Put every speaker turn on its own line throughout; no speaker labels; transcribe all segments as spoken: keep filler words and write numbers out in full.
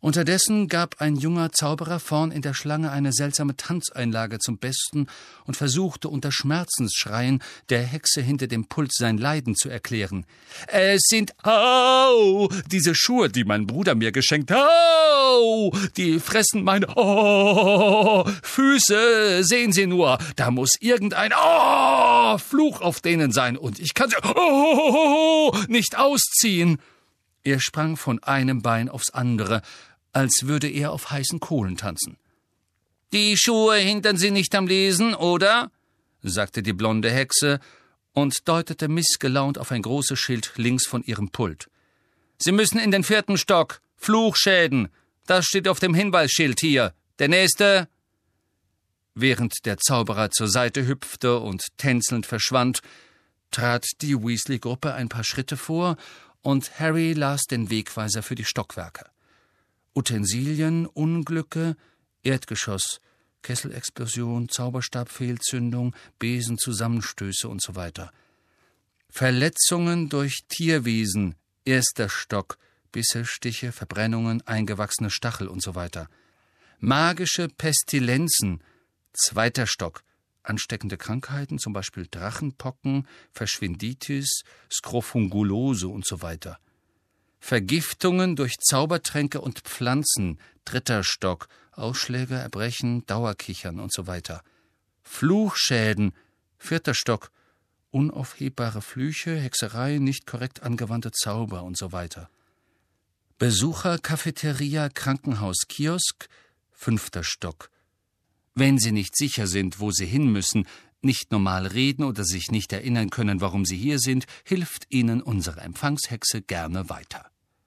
Unterdessen gab ein junger Zauberer vorn in der Schlange eine seltsame Tanzeinlage zum Besten und versuchte unter Schmerzensschreien der Hexe hinter dem Pult sein Leiden zu erklären. »Es sind, au, diese Schuhe, die mein Bruder mir geschenkt hat, au, die fressen meine, oh, Füße, sehen Sie nur, da muss irgendein, oh, Fluch auf denen sein und ich kann sie, oh, nicht ausziehen.« Er sprang von einem Bein aufs andere, als würde er auf heißen Kohlen tanzen. »Die Schuhe hindern Sie nicht am Lesen, oder?« sagte die blonde Hexe und deutete missgelaunt auf ein großes Schild links von ihrem Pult. »Sie müssen in den vierten Stock. Fluchschäden. Das steht auf dem Hinweisschild hier. Der nächste.« Während der Zauberer zur Seite hüpfte und tänzelnd verschwand, trat die Weasley-Gruppe ein paar Schritte vor und Harry las den Wegweiser für die Stockwerke. Utensilien, Unglücke, Erdgeschoss, Kesselexplosion, Zauberstabfehlzündung, Besenzusammenstöße und so weiter. Verletzungen durch Tierwesen, erster Stock, Bisse, Stiche, Verbrennungen, eingewachsene Stachel und so weiter. Magische Pestilenzen, zweiter Stock, ansteckende Krankheiten, zum Beispiel Drachenpocken, Verschwinditis, Skrofungulose und so weiter. Vergiftungen durch Zaubertränke und Pflanzen, dritter Stock, Ausschläge, Erbrechen, Dauerkichern und so weiter. Fluchschäden, vierter Stock, unaufhebbare Flüche, Hexerei, nicht korrekt angewandte Zauber und so weiter. Besucher, Cafeteria, Krankenhaus, Kiosk, fünfter Stock. Wenn Sie nicht sicher sind, wo Sie hin müssen, nicht normal reden oder sich nicht erinnern können, warum Sie hier sind, hilft Ihnen unsere Empfangshexe gerne weiter.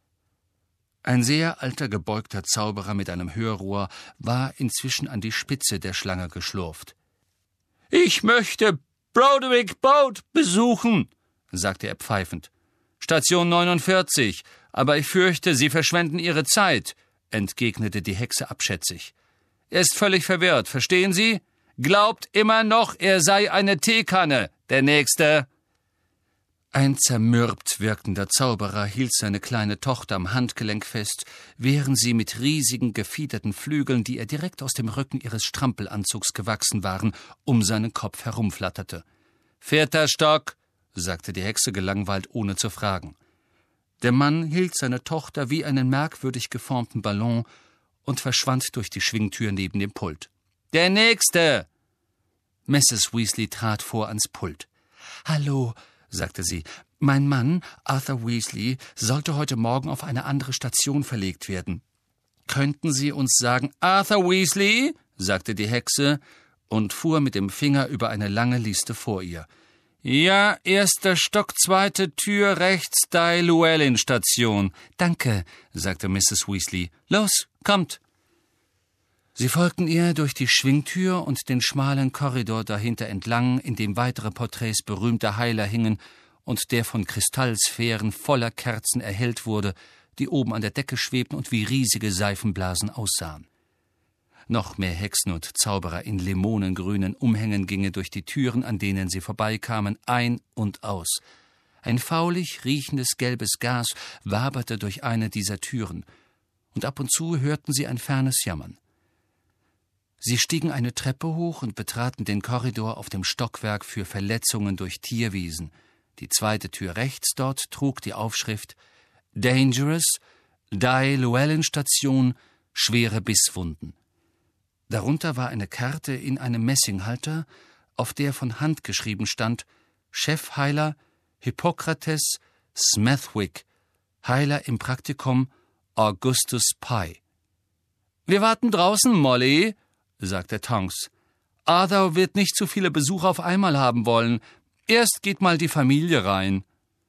Ein sehr alter, gebeugter Zauberer mit einem Hörrohr war inzwischen an die Spitze der Schlange geschlurft. »Ich möchte Broderick Boat besuchen«, sagte er pfeifend. »Station neunundvierzig, aber ich fürchte, Sie verschwenden Ihre Zeit«, entgegnete die Hexe abschätzig. »Er ist völlig verwirrt, verstehen Sie? Glaubt immer noch, er sei eine Teekanne, der Nächste.« Ein zermürbt wirkender Zauberer hielt seine kleine Tochter am Handgelenk fest, während sie mit riesigen, gefiederten Flügeln, die ihr direkt aus dem Rücken ihres Strampelanzugs gewachsen waren, um seinen Kopf herumflatterte. »Vierter Stock«, sagte die Hexe gelangweilt, ohne zu fragen. Der Mann hielt seine Tochter wie einen merkwürdig geformten Ballon und verschwand durch die Schwingtür neben dem Pult. »Der Nächste!« Misses Weasley trat vor ans Pult. »Hallo«, sagte sie, »mein Mann, Arthur Weasley, sollte heute Morgen auf eine andere Station verlegt werden. Könnten Sie uns sagen...« »Arthur Weasley«, sagte die Hexe und fuhr mit dem Finger über eine lange Liste vor ihr. »Ja, erster Stock, zweite Tür, rechts, die Llewellyn-Station.« »Danke«, sagte Misses Weasley. »Los, kommt!« Sie folgten ihr durch die Schwingtür und den schmalen Korridor dahinter entlang, in dem weitere Porträts berühmter Heiler hingen und der von Kristallsphären voller Kerzen erhellt wurde, die oben an der Decke schwebten und wie riesige Seifenblasen aussahen. Noch mehr Hexen und Zauberer in limonengrünen Umhängen gingen durch die Türen, an denen sie vorbeikamen, ein und aus. Ein faulig riechendes gelbes Gas waberte durch eine dieser Türen, und ab und zu hörten sie ein fernes Jammern. Sie stiegen eine Treppe hoch und betraten den Korridor auf dem Stockwerk für Verletzungen durch Tierwesen. Die zweite Tür rechts dort trug die Aufschrift »Dangerous, die Llewellyn-Station, schwere Bisswunden«. Darunter war eine Karte in einem Messinghalter, auf der von Hand geschrieben stand »Chefheiler Hippokrates Smethwick, Heiler im Praktikum Augustus Pye.« »Wir warten draußen, Molly«, sagte Tonks. »Arthur wird nicht so viele Besucher auf einmal haben wollen. Erst geht mal die Familie rein.«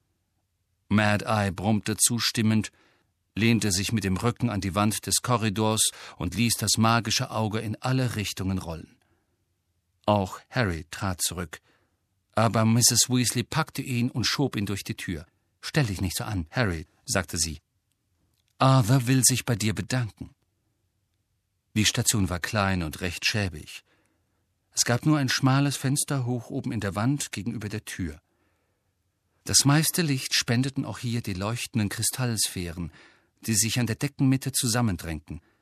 Mad-Eye brummte zustimmend, lehnte sich mit dem Rücken an die Wand des Korridors und ließ das magische Auge in alle Richtungen rollen. Auch Harry trat zurück, aber Misses Weasley packte ihn und schob ihn durch die Tür. »Stell dich nicht so an, Harry«, sagte sie. »Arthur will sich bei dir bedanken.« Die Station war klein und recht schäbig. Es gab nur ein schmales Fenster hoch oben in der Wand gegenüber der Tür. Das meiste Licht spendeten auch hier die leuchtenden Kristallsphären, die sich an der Deckenmitte zusammendrängten.